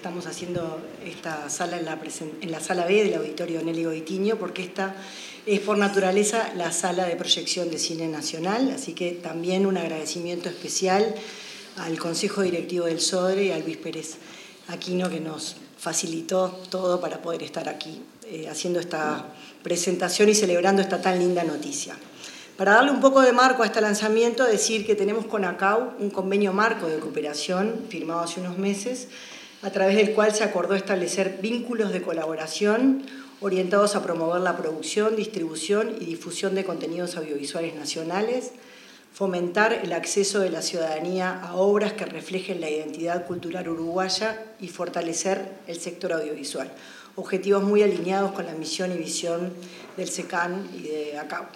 estamos haciendo esta sala en la sala B del Auditorio Nelly Goitiño, porque esta es por naturaleza la sala de proyección de cine nacional, así que también un agradecimiento especial al Consejo Directivo del SODRE y a Luis Pérez Aquino, que nos facilitó todo para poder estar aquí haciendo esta presentación y celebrando esta tan linda noticia. Para darle un poco de marco a este lanzamiento, decir que tenemos con ACAU un convenio marco de cooperación firmado hace unos meses, a través del cual se acordó establecer vínculos de colaboración orientados a promover la producción, distribución y difusión de contenidos audiovisuales nacionales, fomentar el acceso de la ciudadanía a obras que reflejen la identidad cultural uruguaya y fortalecer el sector audiovisual. Objetivos muy alineados con la misión y visión del SECAN y de ACAU.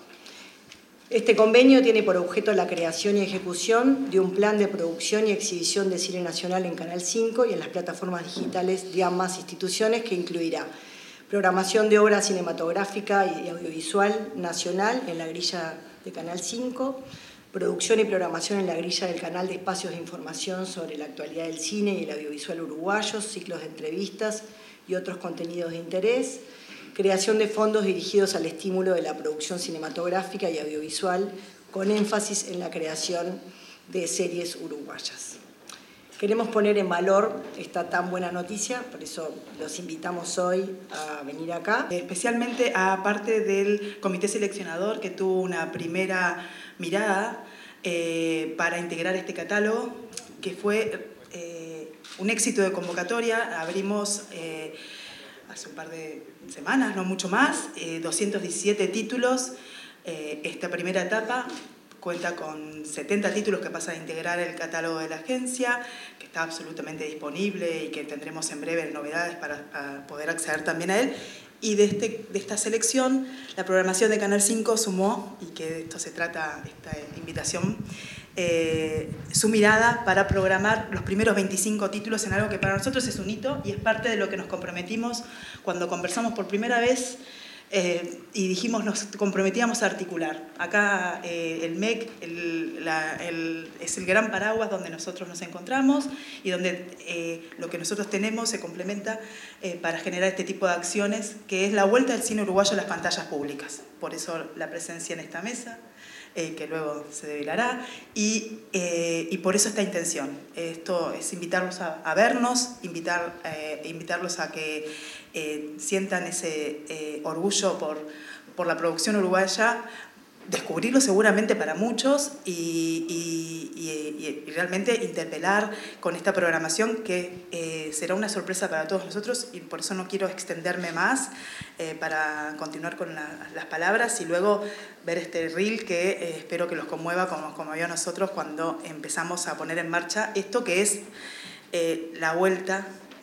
Este convenio tiene por objeto la creación y ejecución de un plan de producción y exhibición de cine nacional en Canal 5 y en las plataformas digitales de ambas instituciones, que incluirá programación de obra cinematográfica y audiovisual nacional en la grilla de Canal 5, producción y programación en la grilla del canal de espacios de información sobre la actualidad del cine y el audiovisual uruguayos, ciclos de entrevistas y otros contenidos de interés, creación de fondos dirigidos al estímulo de la producción cinematográfica y audiovisual, con énfasis en la creación de series uruguayas. Queremos poner en valor esta tan buena noticia, por eso los invitamos hoy a venir acá. Especialmente a parte del comité seleccionador, que tuvo una primera mirada para integrar este catálogo, que fue un éxito de convocatoria. Abrimos hace un par de semanas, no mucho más, 217 títulos. Esta primera etapa cuenta con 70 títulos que pasan a integrar el catálogo de la agencia, que está absolutamente disponible y que tendremos en breve novedades para poder acceder también a él. Y de esta selección, la programación de Canal 5 sumó, y que de esto se trata esta invitación, su mirada para programar los primeros 25 títulos en algo que para nosotros es un hito y es parte de lo que nos comprometimos cuando conversamos por primera vez y dijimos nos comprometíamos a articular. Acá el MEC es el gran paraguas donde nosotros nos encontramos y donde lo que nosotros tenemos se complementa para generar este tipo de acciones, que es la vuelta del cine uruguayo a las pantallas públicas. Por eso la presencia en esta mesa, que luego se develará, y por eso esta intención. Esto es invitarlos a vernos, invitarlos a que sientan ese orgullo por la producción uruguaya, descubrirlo seguramente para muchos y realmente interpelar con esta programación que será una sorpresa para todos nosotros, y por eso no quiero extenderme más para continuar con las palabras y luego ver este reel que espero que los conmueva como yo a nosotros cuando empezamos a poner en marcha esto que es la vuelta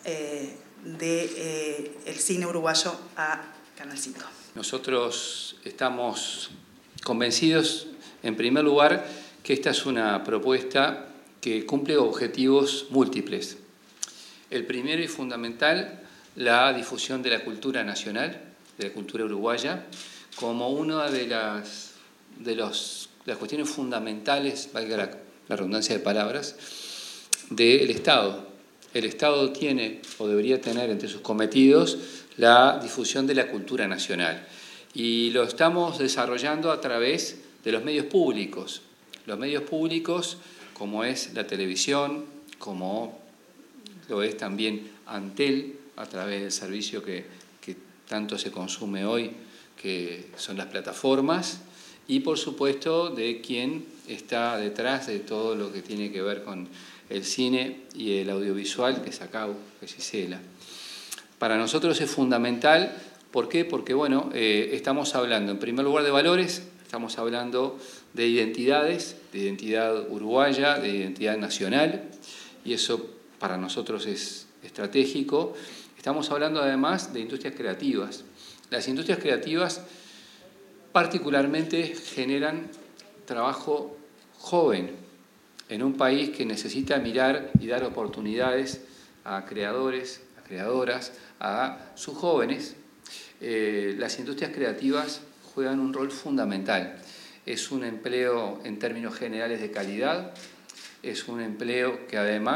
del cine uruguayo a Canal 5. Nosotros estamos convencidos, en primer lugar, que esta es una propuesta que cumple objetivos múltiples. El primero y fundamental, la difusión de la cultura nacional, de la cultura uruguaya, como una de las cuestiones fundamentales, valga la redundancia de palabras, del Estado. El Estado tiene o debería tener entre sus cometidos la difusión de la cultura nacional. Y lo estamos desarrollando a través de los medios públicos. Los medios públicos, como es la televisión, como lo es también Antel, a través del servicio que tanto se consume hoy, que son las plataformas, y por supuesto de quien está detrás de todo lo que tiene que ver con el cine y el audiovisual, que es ACAU, que es Isela. Para nosotros es fundamental. ¿Por qué? Porque bueno, estamos hablando en primer lugar de valores, estamos hablando de identidades, de identidad uruguaya, de identidad nacional, y eso para nosotros es estratégico. Estamos hablando además de industrias creativas. Las industrias creativas particularmente generan trabajo joven en un país que necesita mirar y dar oportunidades a creadores, a creadoras, a sus jóvenes. Las industrias creativas juegan un rol fundamental. Es un empleo en términos generales de calidad, es un empleo que además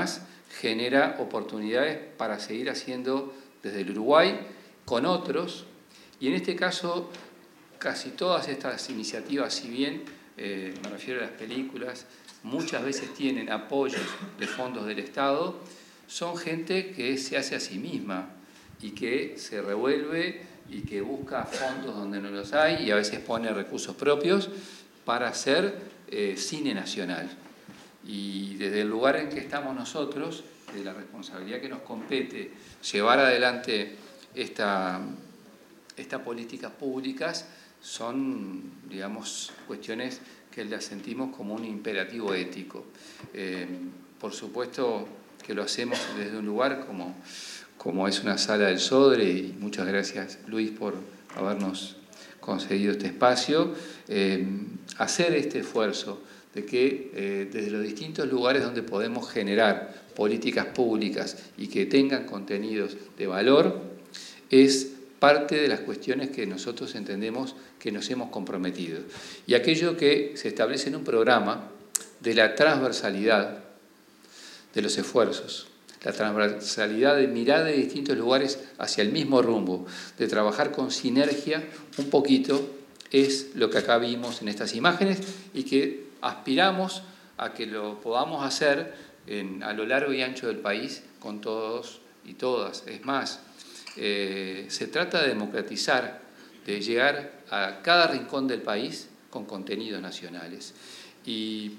genera oportunidades para seguir haciendo desde el Uruguay con otros, y en este caso casi todas estas iniciativas, si bien me refiero a las películas, muchas veces tienen apoyos de fondos del Estado, son gente que se hace a sí misma y que se revuelve y que busca fondos donde no los hay y a veces pone recursos propios para hacer cine nacional. Y desde el lugar en que estamos nosotros, de la responsabilidad que nos compete llevar adelante estas políticas públicas, son, digamos, cuestiones que las sentimos como un imperativo ético. Por supuesto que lo hacemos desde un lugar como es una sala del Sodre, y muchas gracias, Luis, por habernos concedido este espacio, hacer este esfuerzo de que desde los distintos lugares donde podemos generar políticas públicas y que tengan contenidos de valor, es parte de las cuestiones que nosotros entendemos que nos hemos comprometido. Y aquello que se establece en un programa de la transversalidad de los esfuerzos, la transversalidad de mirar de distintos lugares hacia el mismo rumbo, de trabajar con sinergia un poquito, es lo que acá vimos en estas imágenes y que aspiramos a que lo podamos hacer a lo largo y ancho del país con todos y todas. Es más, se trata de democratizar, de llegar a cada rincón del país con contenidos nacionales. Y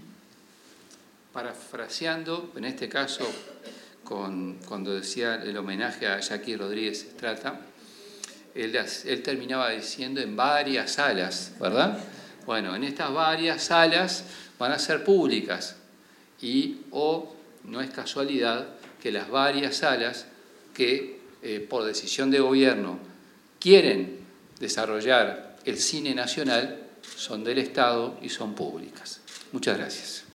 parafraseando, en este caso, cuando decía el homenaje a Jackie Rodríguez Estrata, él terminaba diciendo en varias salas, ¿verdad? Bueno, en estas varias salas van a ser públicas o no es casualidad que las varias salas que por decisión de gobierno quieren desarrollar el cine nacional son del Estado y son públicas. Muchas gracias.